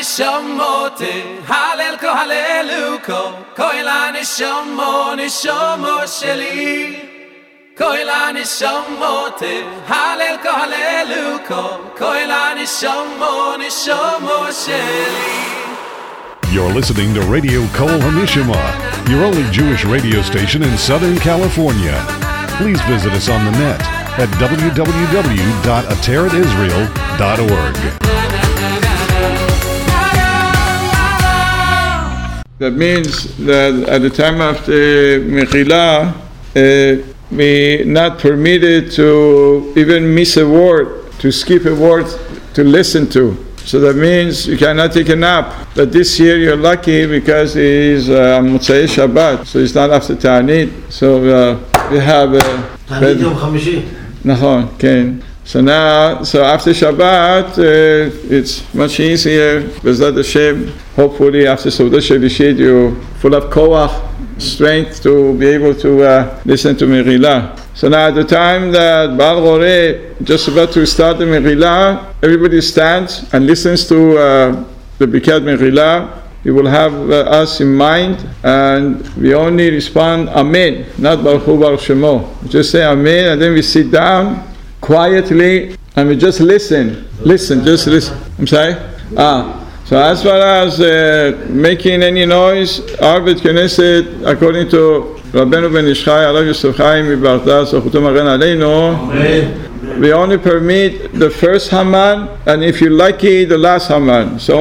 nishamote halel ko haleluko koila nishomo sheli koila nishamote halel ko haleluko koila nishomo sheli. You're listening to Radio Kol Hamishama, your only Jewish radio station in Southern California. Please visit us on the net at www.ateratisrael.org. That means that at the time of the Mechila, we not permitted to even miss a word, to skip a word to listen to. So that means you cannot take a nap. But this year you're lucky because it is Motzei Shabbat, so it's not after Ta'anit. So we have Ta'anit Yom Chamishi. Nachon, okay. So now, after Shabbat, it's much easier. B'ezrat Hashem, hopefully after Seudah Shelishit, you're full of koach, strength to be able to listen to Mechila. So now at the time that Baal Goreh just about to start the Mechila, everybody stands and listens to the Birkat Mechila. You will have us in mind, and we only respond Amen, not Baruch Hu Baruch Shemo. Just say Amen, and then we sit down quietly and we just listen. Just listen. I'm sorry? So as far as making any noise, our Bet Knesset, according to Rabbeinu Ben Ishchai, Alav Yosef Chaim, Mibarta, Zochuto Magen Aleinu, we only permit the first Haman, and if you're lucky, the last Haman. So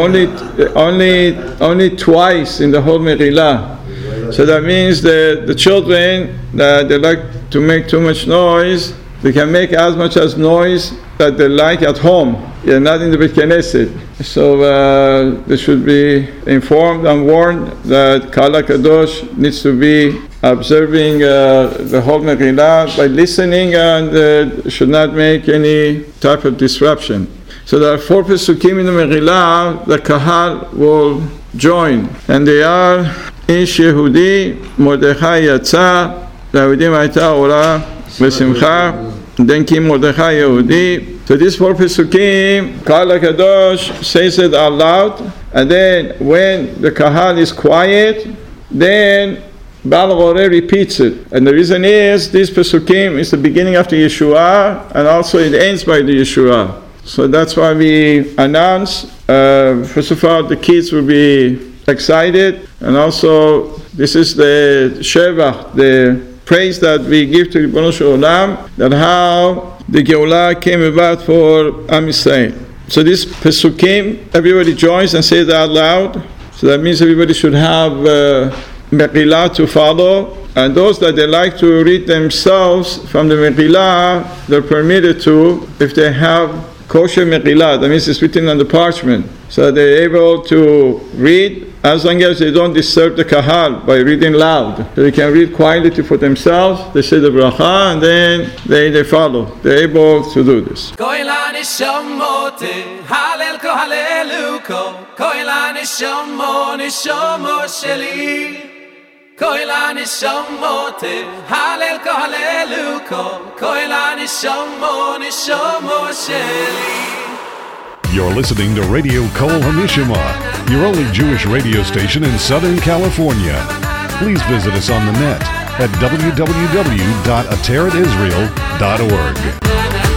only twice in the whole Mechila. So that means that the children that they like to make too much noise, they can make as much as noise that they like at home, not in the Beit Knesset. So they should be informed and warned that Kal HaKadosh needs to be observing the whole Mechila by listening and should not make any type of disruption. So there are 4 Pesukim in the Mechila that Kahal will join, and they are Ish Yehudi, Mordechai Yatza, Davidim Hayta Ora V'Simcha, then Kim Mordechai Yehudi. So these 4 Pesukim, Kal HaKadosh says it out loud, and then when the Kahal is quiet, then Baal Goreh repeats it. And the reason is, this Pesukim is the beginning of the Yeshua, and also it ends by the Yeshua. So that's why we announce, first of all, the kids will be excited, and also this is the Shevach, the praise that we give to Ribbono Shel Olam, that how the Geulah came about for Am Yisrael. So this Pesukim, everybody joins and says it out loud. So that means everybody should have Mechila to follow. And those that they like to read themselves from the Mechila, they're permitted to, if they have kosher Mechila, that means it's written on the parchment. So they're able to read as long as they don't disturb the Kahal by reading loud. So they can read quietly for themselves, they say the bracha, and then they follow. They're able to do this. Koila nishamote halel ko haleluko koila nishomo sheli koila nishamote halel ko haleluko koila nishomo sheli. You're listening to Radio Kol Hamishama, your only Jewish radio station in Southern California. Please visit us on the net at www.ateratisrael.org.